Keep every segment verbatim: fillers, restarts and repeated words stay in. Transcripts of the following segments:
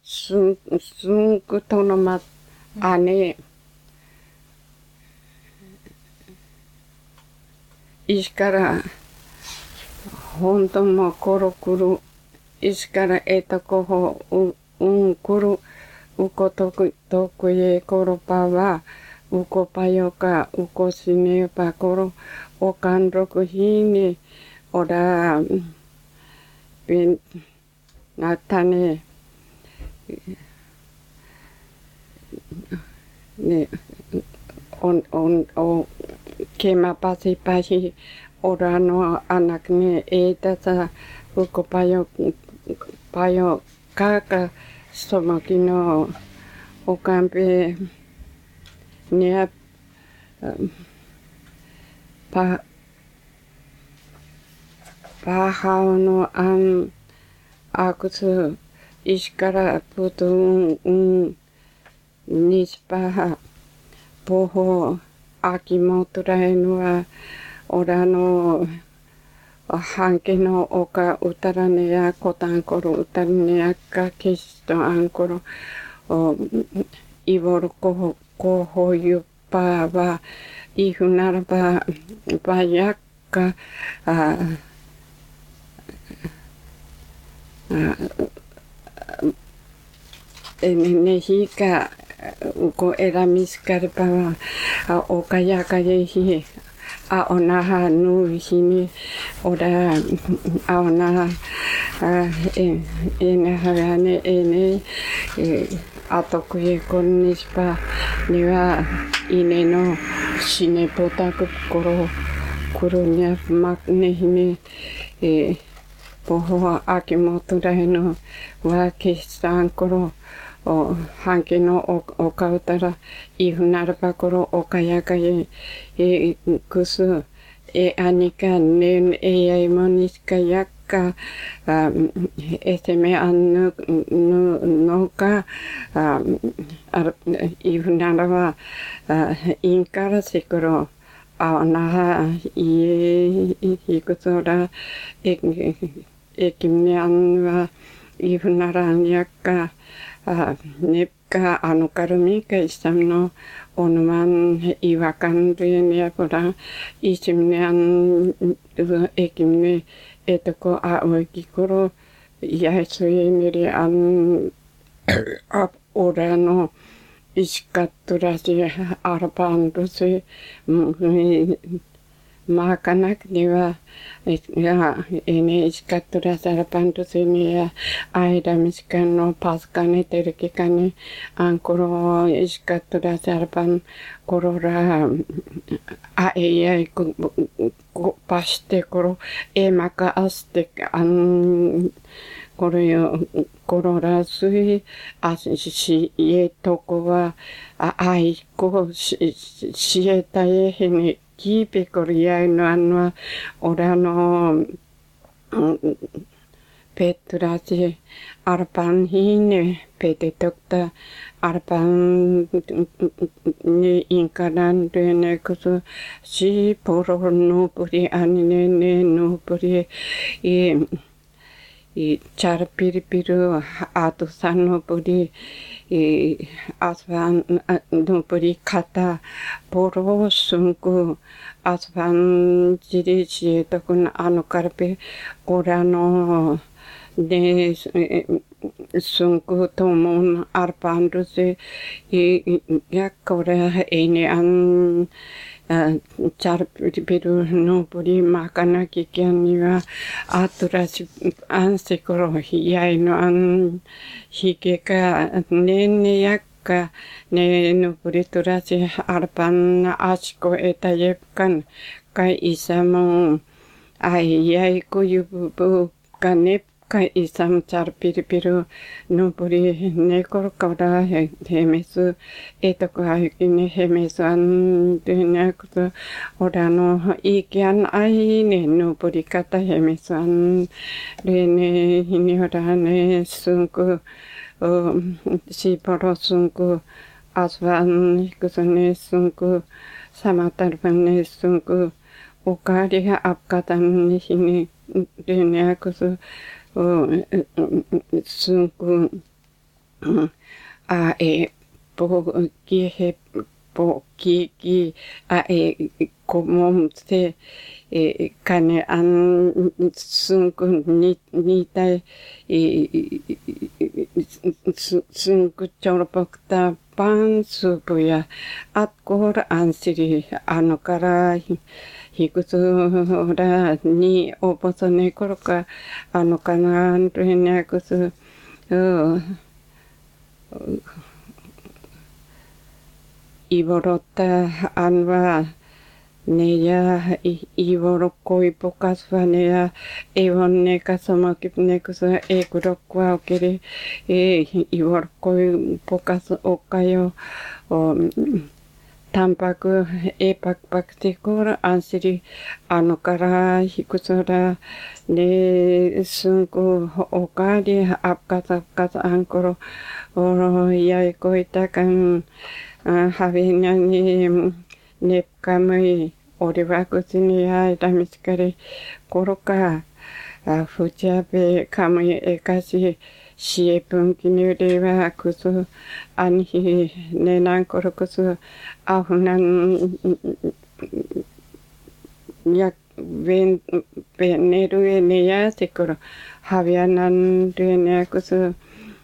sun sunku tono mat ane石から本当もコロクル石からえとこほううんくるうことくとくえころぱはうこぱよかうこしねぱころおかんろくひにおらびんなったねねおんおんおけまぱしぱしおらのあなくねえたさうこぱよぱよかかそのきのおかんぺにゃぱパハオのあんあくす石からぷとんんにしぱはぽほあきもとらえのはおらのはんけのおかうたらねやこたんころうたらねやかけしとあんころおいぼるこほこほゆぱはいふならばばやっかああえねねひかうこえらみすかればはあおかやかyeひあおなはぬひにおらあおなあええなはやねえねえあとくえこんにしぱにはいねのしねぽたくころくるにゃまねひねえぽほはあきもとらえのわけしさんころおはんけのおおかうたらいふならばころおかやかええくすえあにかねんえやいもにしかやっかあえせめあんぬぬのかああいふならばあいんからしころあなはいえいくそらええきみにあんはいふならんやっかあねっかあのかるみかいさんのおぬまんいわかんるえにやこらいしみにあんえきみにえとこあおいきころやいそえにりあんあおらのいしかっとらしあらばんるせまあかなくには、え、や、えね、しかっとらさらぱんとせにや、あいらみしかんのパスかねてるきかね、あんころ、しかっとらさらぱん、ころら、あえやいく、こ、ぱしてころ、えまかあして、あん、これよ、ころらすい、あし、し、えとこは、あ、あいこ、し、しえたえへに、キーペコリアイのあの、オラの、ペトラジ、アルパンヒーネ、ペテトクタ、アルパンにインカランデネクス、シーポロノプリアニネネノプリ、え、チャルピリピル、アトサノプリ、アスファンノプリカタ、ポロスンク、アスファンジリシエトクナアノカルペ、コラノ、で、スンクトモン、アルパンドセ、やこれ、エネアン、チャルピリピルノプリマカナキキャンには、アトラシ、アンセコロ、ヒヤイのアン、ヒケカ、ネネヤか、ねのプリトラシ、アルパン、アシコエタyeプカン、かいさもん、あいやいこゆぶぶかね、かいさんチャルピリピル、のプリ、ねころからへ、へめす、えとかゆきね、へめすあん、でねくと、おらの、いきあんあいね、のプリかたへめすあん、れね、ひにほらね、すんく、シーポロスンク、アスワンヒクスネスンク、サマタルファネスンク、おかわりがアッカタンにひに、レネアクス、スンク、 a e po ki he po ki ki a e komom se e kane an sunku ni ni tai e sunku chorpokta pan supu ya at kor ansiri ano kara hikusu ra ni oposo ne koroka ano kana rene kusu Ivorota anwa neya ivoro koi pokaswa neya evon ne kasama kipne kusa e kurokwa okere e ivoro koi pokas okayo o tampaku e pakpak te kora ansiri ano kara hikusora ne sunku okari apkata kata ankoro oro yai koita kan havina ni nepkamai orivakusini ya damiskare koroka fujabe kamai ekasi siepun kinure kusu anhi nenan korokusu ahunan yak ven veneru neya sekoro havianan rene kusu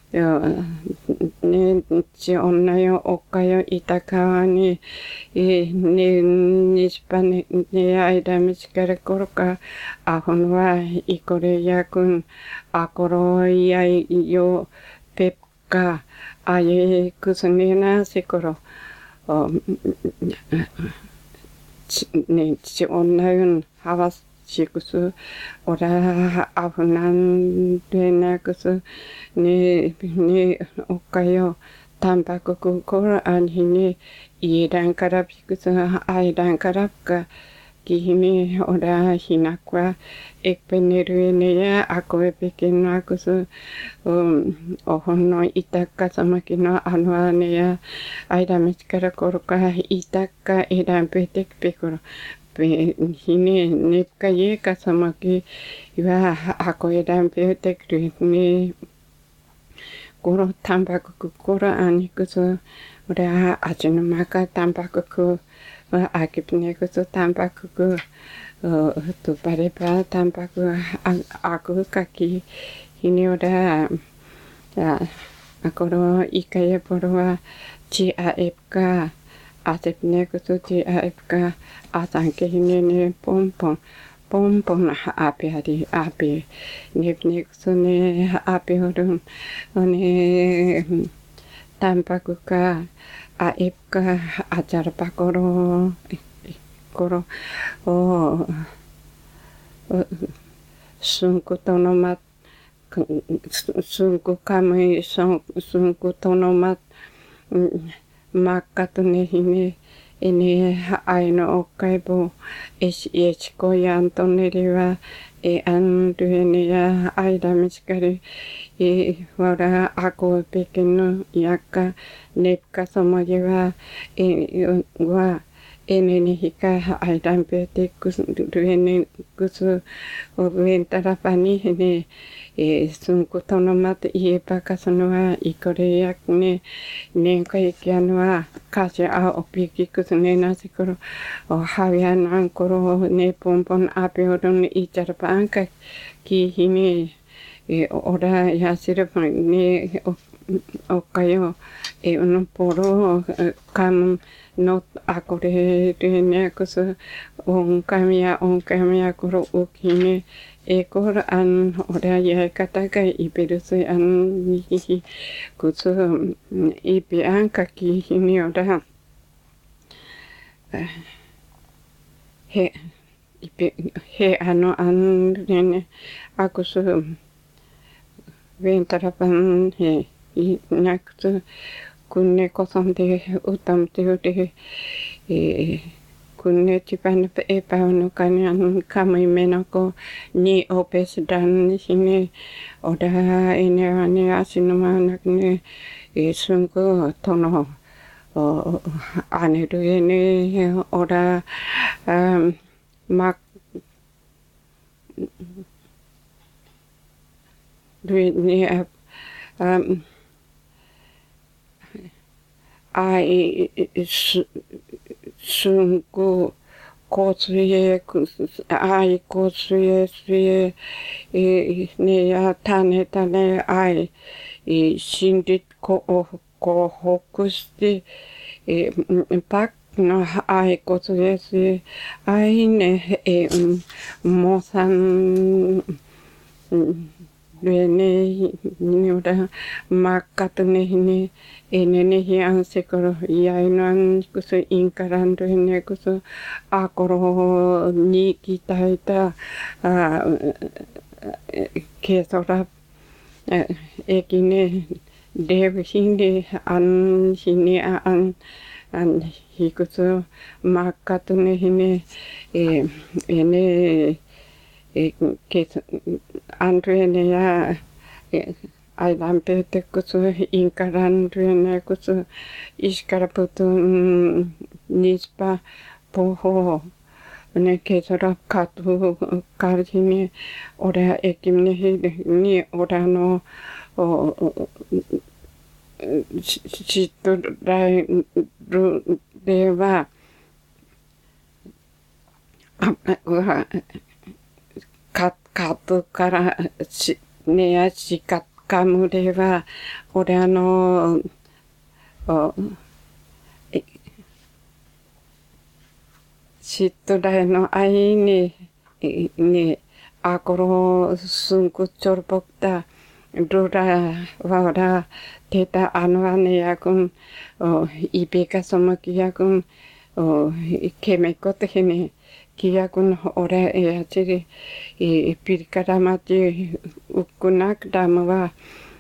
ne ci onnayo okayo itakawa ni ne nispane ne aida miskare koroka ahon wa ikore yakun akoro ya yo pepka aye kusunena sekoro ne ci onnayun hawas chikusu ora ahunan dena kusu ne ne okayo tampaku kukora anhine iran karab kusu airan karab ka kihine ora hinakwa ekpeneru ne ya ako pequeno kusu ohono itaka samakino anwa ne ya aira miskara koroka itaka iran petek pekoro hine nepka ye kasamaki iwa ako edan peote krine koro tampaku koro ani kuso ora achino maka tampaku ko akipne kuso tampaku ko tu parepa tampaku aku kaki hine ora akoro ikaya porwa chi a epka asepne kusu ti aepka asanke hine pom pom pom pom api hari api nepne kusu ne api horun one tampaku ka aepka ajar pakoro koro o sunku tonomat sunku kami sunku tonomat makatune hine ene aino okaibo es es koyantonere wa e anduene ya aida miskare e wara ako pequeno yaka nepka somoye wa e wa ene ni hika aidan pete kus duene kusu oventara pani hene e sunku tonomat e pakasanoa ikore yakne nenka ikianwa kasi a opiki kusune nasikoro o havian ankoro ne pompon apeodon icharpa anka ki hine e ora yasire ne okayo e uno poro kam not akore ne kusu on kamia on kamia koro ukine ekor an ora ya kataka iperusu an hihi kusu ipi anka ki hini ora he ipi he ano an rene akusu ventarapan he naksu kunne kosante utam teote e kunne tipan e paano kanyan kamay menako ni opes dan sini oda ene ane asinumanak ne e sunko tono o ane do ene oda um, mak do ne um, ai su sunku kotsuye ai kotsuye suye ne ya tane tane ai shindit ko ko hokuste pak no ai kotsuye suye ai ne mosan Rene niura makatune hini enene hi ansekoro yainan kuso inkarando hine kuso akoro ni kitaita kesora ekine dev hindi an hini an an hikuso makatune hine ene que Andrene ya ailampete kusu inkarandrene kusu iskaraputu nispa poho ne kesara katu karjini ora ekimne ni ora no situ dai deva kat katu kara ne ya shikat kamu deva ora no situ dai no ai ni ni akoro sunku chorbokta dura vara teta anwane yakun ibeka somaki yakun kemekot hene Kiyakun ora e achiri e pirkaramati ukunak damawa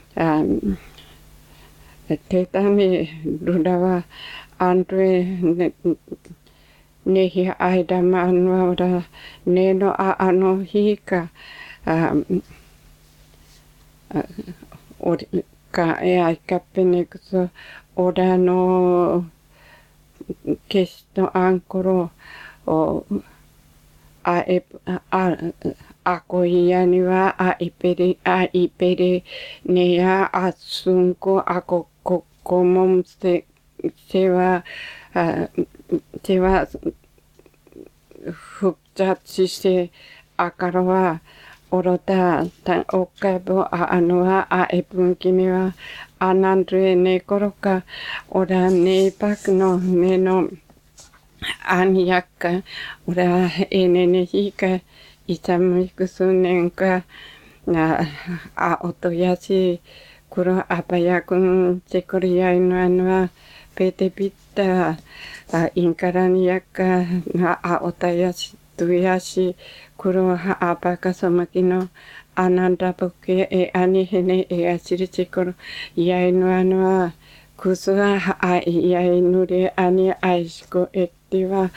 tetami dudawa andre nehi aidama anwara neno a ano hika ka e ai kapene kuso ora no kesto ankoro o a e a ako iani wa a ipere a ipere ne ya asunko ako komom se se wa se wa hupjatsi se akaro wa orota ta okabo a anoa a epunkimi wa anandre ne koroka ora ne pak no ne no Aniyaka ora enene hika itamikusunenka na a otoyashi kuro apayakun chekoriya inuanwa pete pita inkaraniyaka na a otayashi tuyashi kuro apaka somakino ananda poke e anihene e asiri chekoro ya inuanwa kusua a ya inure ani aishko ek Diva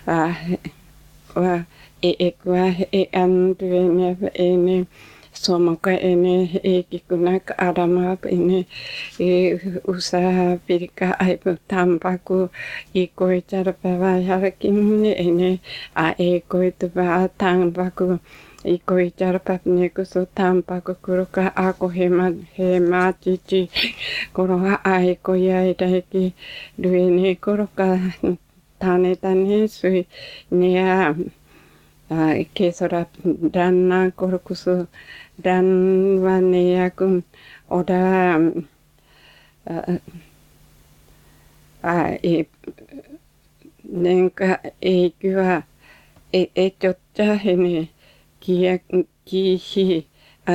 wa e ekwa e andrene ene somoka ene e kikunak arama ene e usa pirika aibu tampaku i koichara pava harakin ene a e koituba tampaku i koichara papne kuso tampaku kuruka ako hema hema chichi koroha ai koya idaki duene koroka tane tane sui nia kesora dana korkusu dan wane akun oda a e nenka e kua e e chotta hene kia ki hi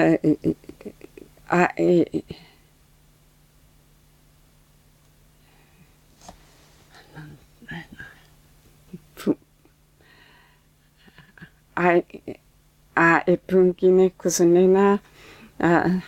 a e a a e punkine kusunena a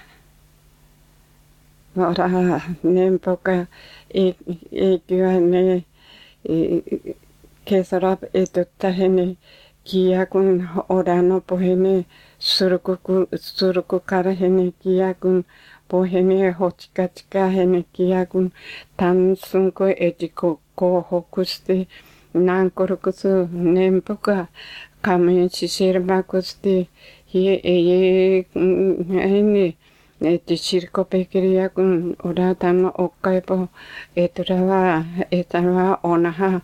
ora nempoka e e kua ne e kesarap e tottahene kia kun ora no pohene suruku suruku kara hene kia kun pohene hochika chika hene kia kun tansunko etiko ko hokuste nankorukusu nempoka kame sisirbakuste hie e hene et sirko pekiria kun ora tama okkaipo etrawa etrawa onaha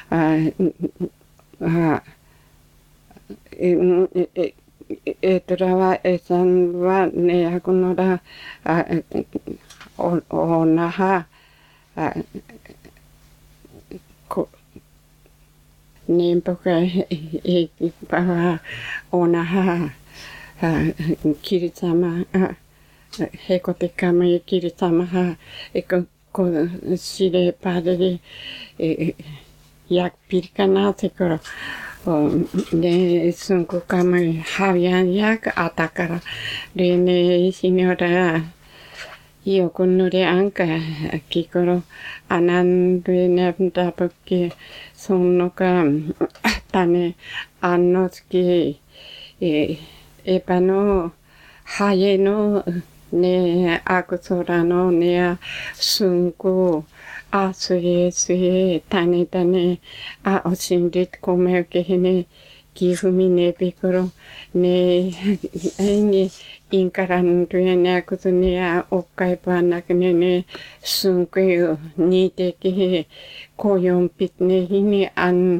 etrawa esanwa ne akunora onaha nimpoka e para onaha kiritama he ko te kama e kiritama ha e ko ko sire padere e yak pirkana te koro ne sunku kama havian yak atakara re ne signora io conure anche chi coro anandre ne perché sono che tane anno che e e pano hayeno ne akusorano ne sunku asue sue tane tane a osindit come che ne kifumi ne piccolo ne ne inkarando ne akusonia okkaipa nakne ne sunku ni te ki koyon pitne hini an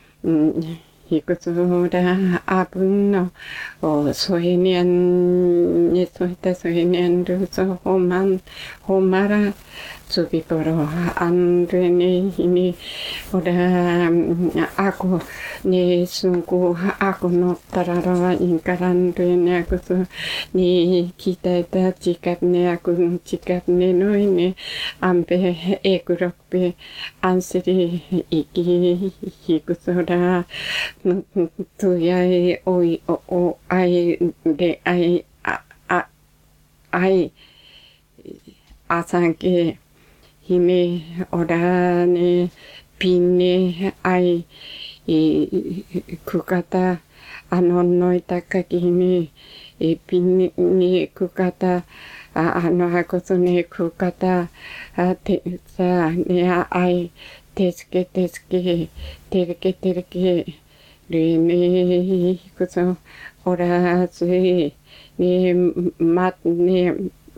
hikusura abuno o sohenian ne sohita sohenian ruso homan homara subiporo andrene hini ora aku ne sunku aku no tarara inkarando ne aku ni kita ta cikap ne aku cikap ne no ini ampe ekurokpe ansiri iki hikusura tu yai oi o ai de ai a ai asanke hime ora ne pinne ai e kukata anonnoi takaki hime e pinne ni kukata ano hakoso ne kukata te sa ne ai teske teske terke terke re ne kuso ora sui ne mat ne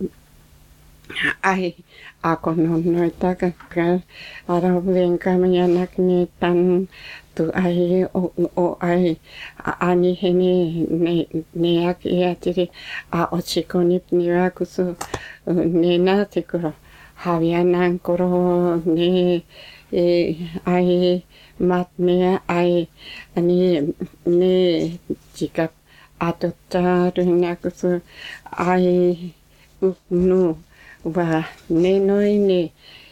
ai ako nonnoi takaka arablen kamayanak ne tan tu ai o o ai ani hene ne ne aki atiri a ochikoni ni akusu ne na te koro havianan koro ne e ai mat ne ai ani ne chikap atotta ne akusu ai nu wa ne noi ne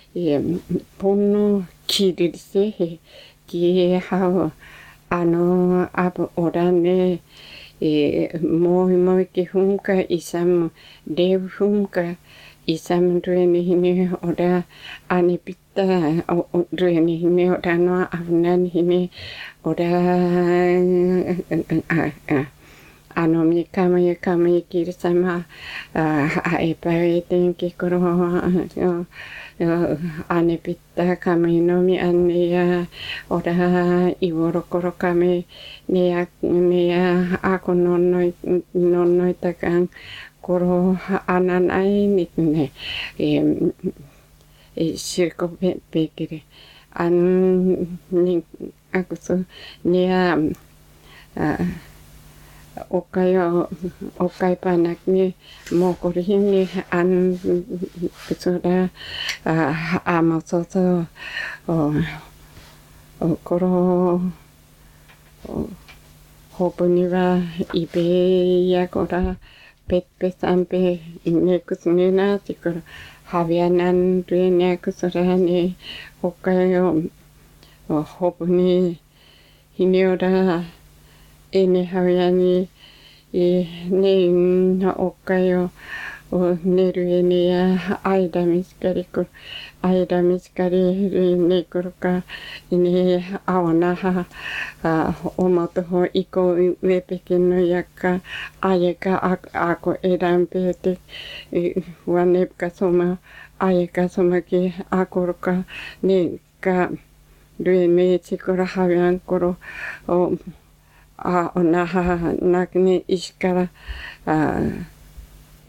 pono kirirse ki hao ano ap ora ne moi moi ki hunka isam dev hunka isam drene hine ora ani pitta drene hine ora no avnan hine ora ano mi kama ye kama ye kiri sama a e pare tenki koro ane pitta kama no mi ane ora iworo koro kame ne ne ako nonnoi nonnoi takan koro anan ai nitne e e circo pekere an ni ako so ne a okayo okai panak ni mokorin ni an soda amasoso o koro hopo ni wa ibe ya kora pet pet ampe ne kusnena tikor havianan ne kusora ni okayo hopo ni hiniora ene haviani e ne na okayo o neru ene ya aida miskari ko aida miskari ne kuruka ene awana ha omoto ho iko wepeke no yaka ayeka ako erampe te wanepka soma ayeka soma ki akoruka ne ka due me chikora havian koro o a onaha nakne iskara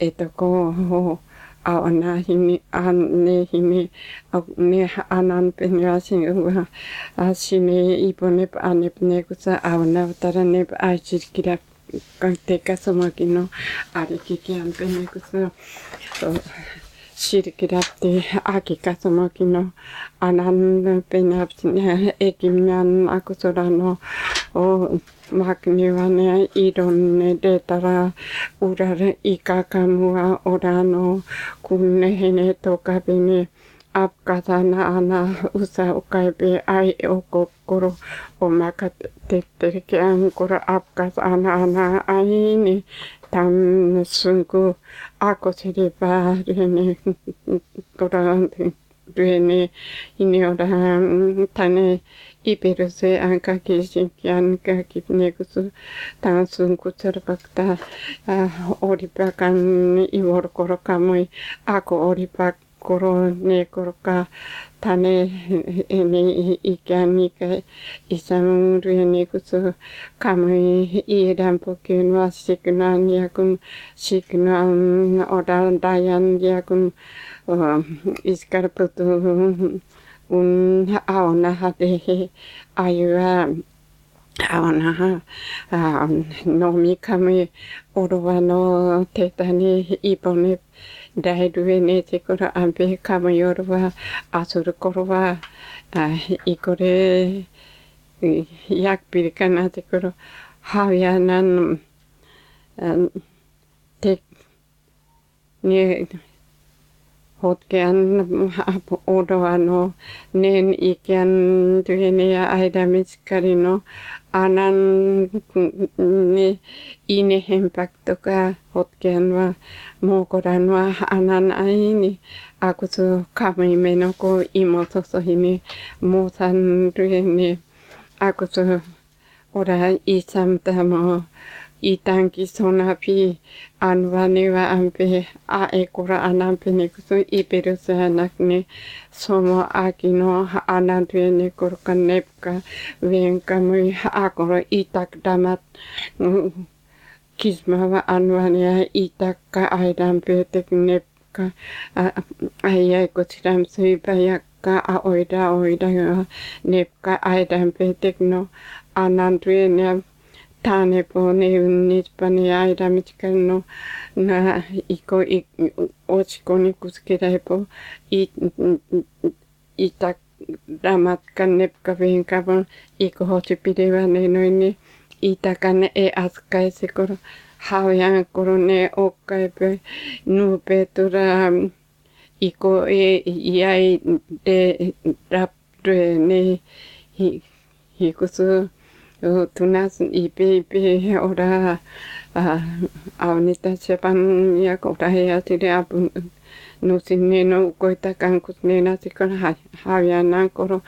えっと、こう、あわなひに、あねひに、あね、あなんぺにわしんわ、あしね、いぼねばあねぷねくさ、あわなわたらねばあいちきら、かてかそまきの、ありききあんぺねくさ、しりきらって、あきかそまきの、あなんぺなぴね、えきみゃんあくそらの、お、まくにはね、いろんね、でたら、うられ、いかかむは、おらの、くんねへねとかべね、あっかさなあな、うさおかいべ、あいおこっころ、おまかてってるけあんころ、あっかさなあな、あいに、たんすんぐ、あこせれば、れね、こらん、れね、いねおらん、たね、いべるせあんかきしんきあんかきねくす、たんすんくつるばくた、あ、おりばかん、いわるころかむい、あこおりばころねころか、たね、えね、いきゃんにかい、いさんるえねくす、かむい、いえらんぽきゅんはしくなんやくん、しくなんおらんだやんやくん、いすからぷと、うん、あおなはで、あゆは、あおなは、あのみかみ、おろわのてたに、いぼね、だいるえねてくるあんべかむよるは、あするころは、あいこれ、やくぴりかなてくる、はやなん、て、ね、ほっけあん、おろわの、ねんいけん、とえねやあいだみつかりの、あなんね、いいねへんぱくとか、ほっけんは、もうこらんは、あなんあいに、あくつかむいめのこ、いもとそひに、もうさんるえね、あくつ、おら、いさんたも、いたんきそなぴ、あんわねはあんぺ、あえこらあなんぺねくす、いべるせやなくね、そもあきの、あなんとえねころかねぷか、ウんかむい、あころいたくだま、きずまはあんわねやいたかあいだんぺてくねぷか、あ、あいやいこちらんすいばやか、あおいだおいだが、ねぷかあいだんぺてくの、あなんとえね、たねぽねうんにちぱねあいだみちかのな、いこい、おちこにくすけらいぽ、い、いたらまっかねぷかべんかぼん、いこほちぴれはねのいね、いたかねえあすかいせころ、はうやんころね、おっかいぺ、ぬぺとら、いこえ、やいで、らっれね、ひ、ひくす、tunas ipe ipe ora aunita sepan ya ora ya tire apun no sinne no koita kan kusne na sikon ha havia na koro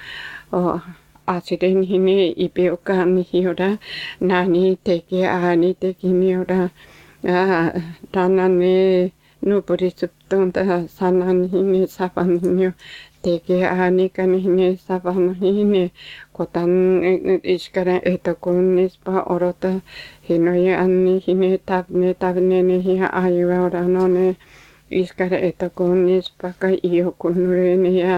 asire ni ne ipe oka ni hiora nani teke ani teki ni ora tana ne no porisupton ta sanan ni sapan ni teke ani kan ni sapan ni kotan iskara eta kun nispa orota hinoye anni hine tabne tabne ne hi ayuwa orano ne iskara eta kun nispa ka iyo kunure ne ya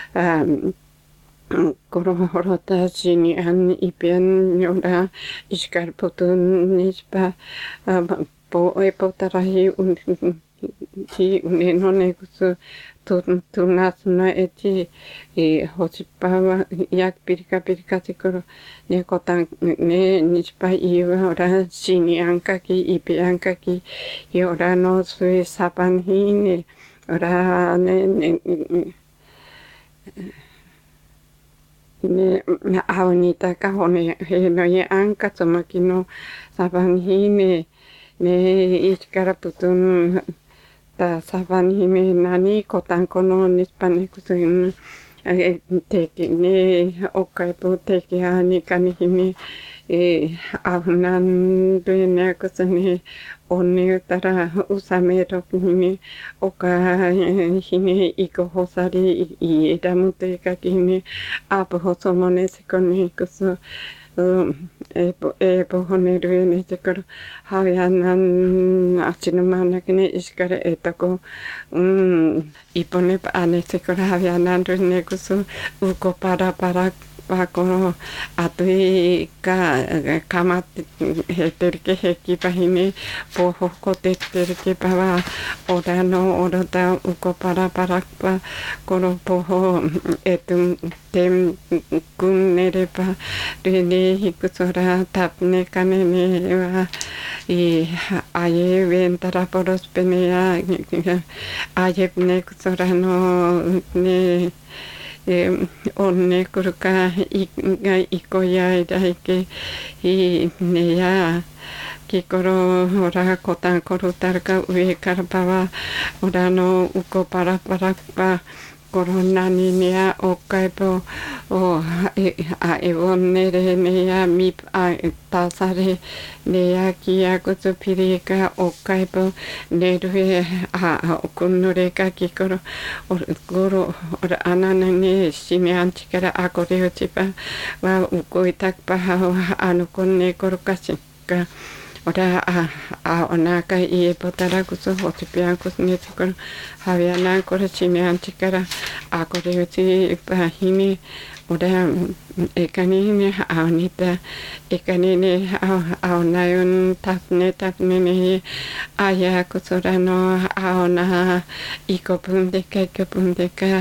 koro orota sini anni ipian yora iskar putun nispa po e potarahi un ti uneno ne kusu tunas na eti e hosipa wa yak pirika pirika te koro ne kotan ne nispa iwa ora sini anka ki ipi anka ki i ora no sui sapan hi ne ora ne ne ne aunita ka hone he no ye anka tsumaki no sapan hi ne ne ichikara putun ta saban hime nani kotan kono nispane kusin teki ne okai po teki ani kani hime e ahunan duene kusane onni tara usame ro hime oka hime iko hosari i edamute ka hime apu hosomone sekone kusu e po e po hone ruene te koro hawianan asinumanakin iskare etako um ipone pa ane te koro hawianan ruene kusu uko para para pakoro atui ka kamat heterke heki pahine poho kote terke pawa orano orota uko para para pa koro poho etum tem kunnere pa rene hikusora tapne kanene wa i aye ventara poros penea aye ne kusora no ne e onne kuruka iga ikoya daike i neya kikoro ora kotan korutarka ue karpawa ora no uko para para pa corona niña o kaipo o a evonne re nea mip a tasare nea kia kutsu pirika o kaipo nerue a kunnure ka kikoro o goro o anana ne simiantikara a koreo tipa wa uko itakpa anu konne korokasi ka ora a a onaka i potara kuso hotipian kusne tikor haviana kora chimiantikara a koreuti pahini ora ekanine aunita ekanine aunayon tapne tapne ne aya kusorano auna ikopundeka ikopundeka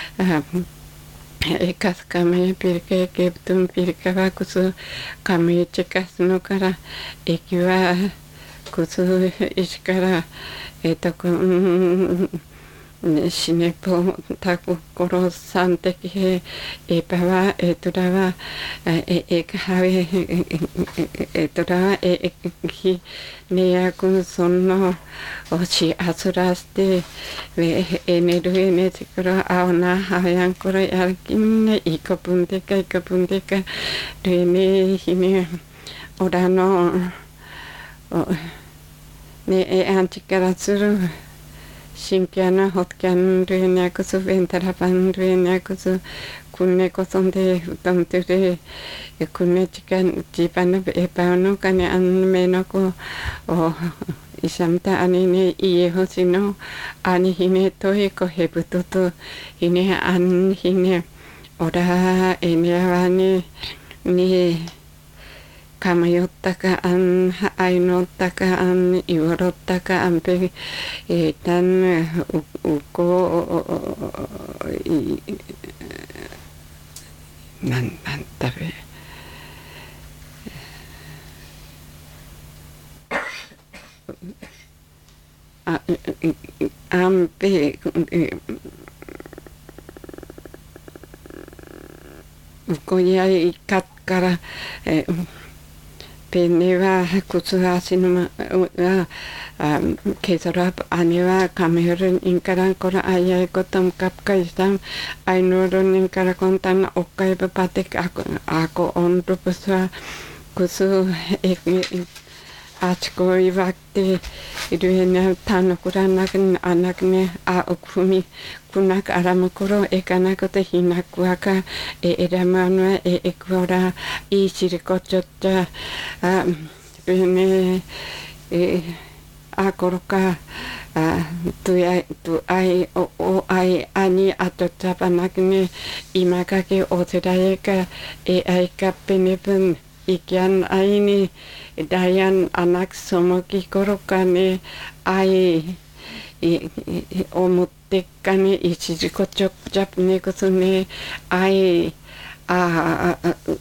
ekas kame pirke keptum pirka wa kusu kame chekas no kara ekiwa kusu ishikara eto kun shinepo taku koro sante ki e pawa etura wa e e kawe etura e ki ne kun sonno ochi asuraste ve eneru ne tikro auna hayan koro yarkin ikopunte ka ikopunte ka rene hine orano ne e antikara tsuru Shinkiana hotkan ruene kusu ventarapan ruene kusu kunne kosonde utamture kunne chikan chipana epano kane an menoko o isamta anine iye hosino ani hine toi ko hebutoto hine an hine ora ene avane ni kamayottaka an ainottaka an iworottaka an pe tan uko nan nan tabe an pe uko ya ikat kara Peneva kutsuhasinuma kesorap aneva kamerun inkaran kora ayay kotam kapkaisam ainorun inkara kontan okai patek ako ako on rupuswa kusu achko ivakte iduena tanokuranak anakne a okumi kunak aramakuro ekanakote hinakuaka e eramana e ekora i sirikochota ne e akoroka tu ai tu ai o o ai ani atotapanakne imakake oteraeka e ai kapenepun ikian aini dayan anak somoki korokane ai omotekane ichikochok japne kosune ai a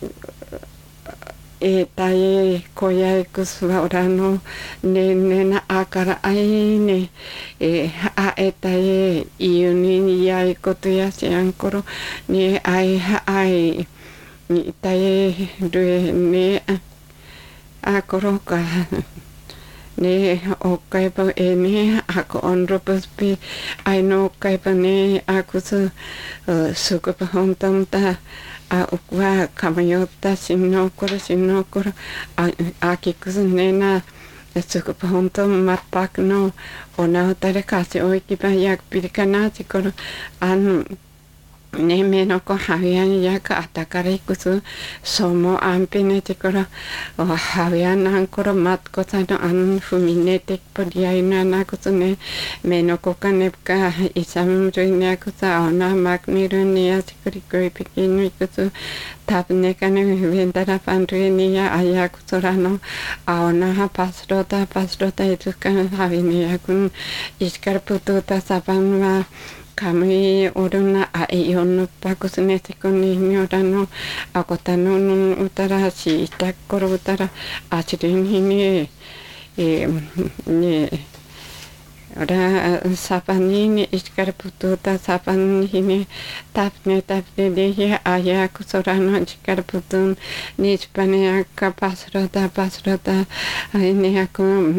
e tae koya kuswa orano ne nena akara aine e a e tae iuni ya kotoya seankoro ne ai ai ni tae due ne a koroka ne o kaipa e ne ako onropos pe ai no kaipa ne ako su sukupa hontam ta a ukwa kamayota sinno koro sinno koro a kikusu ne na sukupa hontam mapak no ona otare kasi oikipa yak pirikana sikoro an ねめのこはやんやかあたからいくつそもあんぴねてからおはやなんころまっこさのあんふみねてぽりやいななくつねめのこかねかいさむるいなくさおなまくみるにやちくりくいぴきぬいくつたぶねかねウンダラパンルイにやあやくそらのあおなはパスロタパスロタいつかはびねやくんいしからぷとたさばんはkami uruna a iyon bagus nete kuni nyorano ako tanun utara si itakor utara asirin hini e ni ora sapani ni iskar pututa sapan hini tapne tapne dehi aya kusorano iskar putun ni spane akka pasrota pasrota ini aku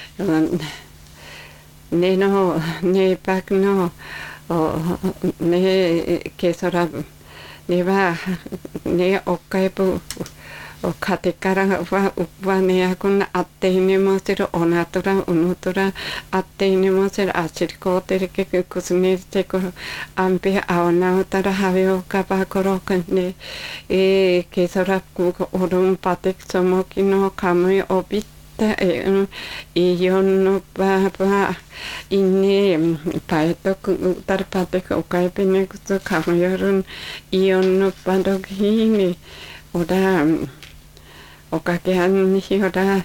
ne no ne pak no o ne ke sora ne va ne okkai pu o kate kara wa wa ne akun atte ne mo ser onatura unutura atte ne mo ser achir ko ter ke kusne te ko ampe aona utara have o kapa koro ne e ke sora ku orum patek somo kino kamui obit e iyon no pa pa ini paeto tar pate ko kai pene ko kamayorun iyon no pa dog hini oda okakean ni oda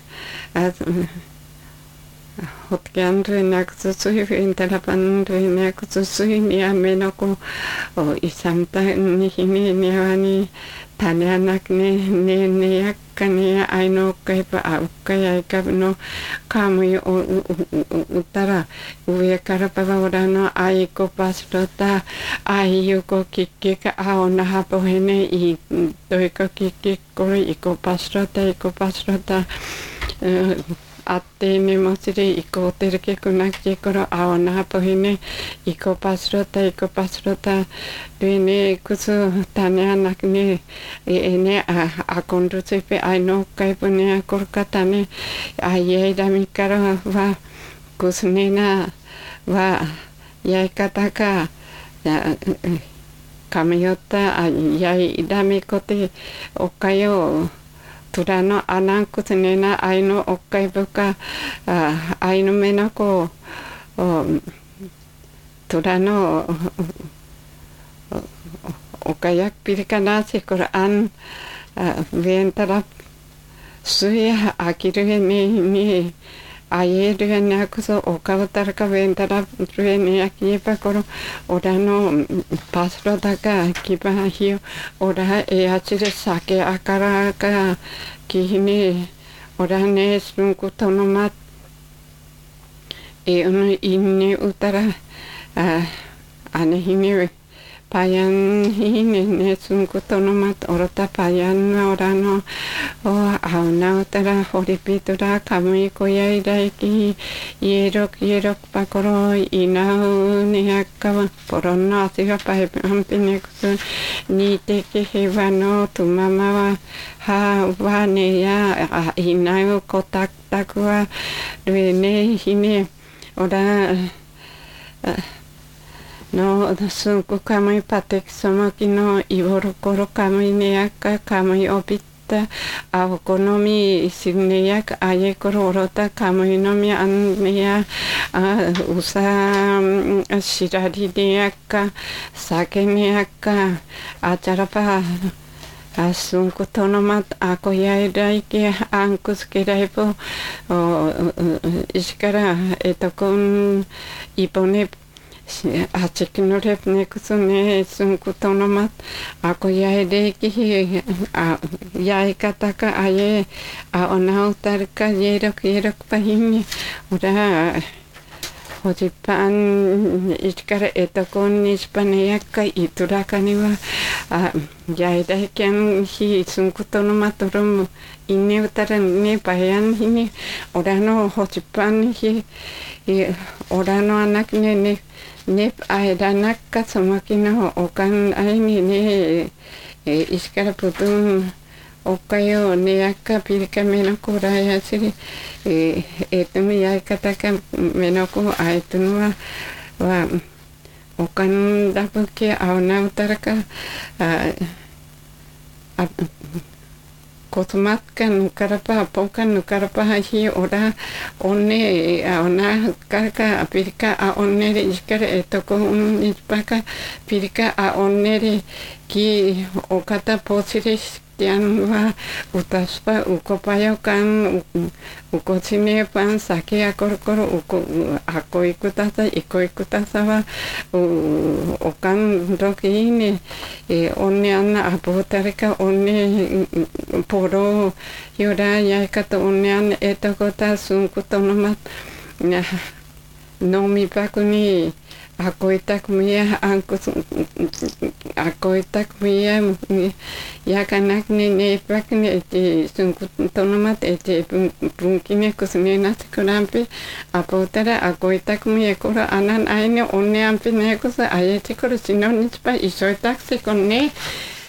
hotkean re nak so sui interapan re nak so sui ni ameno ko o isamta ni hini ni ani tane anak ne ne ne kani aino kai pa kai ai ka no kamu o utara uwe kara pa ora no ai ko pasrota ai yo ko kikke ka aona ha po hene i to ko kikke ko i ko pasrota i ko pasrota atte me mosire i ko ter ke kunak ke ko aona ha po hene i ko pasrota i ko pasrota ne kusu tane anak ne ene a kondu sepe ai no kai punya korkata ne ai dami kara wa kusne na wa yai kata ka kamiyota yai dami kote okayo turano anan kusne na ai no okai buka ai no mena ko turano o kayak pirikana si Quran ventara suya akiru ni ni ayer ni aku so o kawatar ka ventara ni aki pa koro ora no pasro daga kipa hiyo ora e achire sake akara ka kihini ora ne sunku tonomat e ono inni utara ane hini payan hini ne sunku tonomat orota payan orano o auna utara horipitura kami koyai daiki yerok yerok pakoro inau ne akka poronna asiga pa hampine kusu ni teke hevano tumama wa ha wa ne ya inau kotak takwa ne hini ora no sunku kamai patek sama kino iboro koro kamai neaka kamai obita au konomi signeyak aye koro orota kamai nomi anneya usa shirari neaka sake neaka acara pa asunku tonomat ako yaidai ke angkus kedai po iskara etokon ipone achik no rep ne kusune sunku tonomat ako yaide ki yai kataka aye a ona utarka yerok yerok pahini ora hojipan iskara etokon ispaneyaka ituraka niwa yaida kian hi sunku tonomat orom inne utara ne payan hini ora no hojipan hi ora no anak ne ne nep aidanak ka samakina okan aini ne iskara putun okayo ne akka pirika menoko raya siri etumi yai kataka menoko aitunwa wa okan dapuki au nautaraka a kotumatkan karapa pokan karapa hi ora onne ona karka pirka a onne iskare etoko un ispaka pirka a onne ki okata posiris tian wa utaspa ukopayo kan ukocine pan sake akorkoro uko ako ikutasa iko ikutasa wa okan dokine e onne anna apotarika onne poro yora yaikato onne an etokota sunkutonomat no mi pakuni akoitak mia angkus akoitak mia yakanak ni ne pakne ti sunkutonomat ete punkine kusne naskurampe apotara akoitak mia kora anan aine onne ampe ne kusa ayete kora sinon nispa isoitak se konne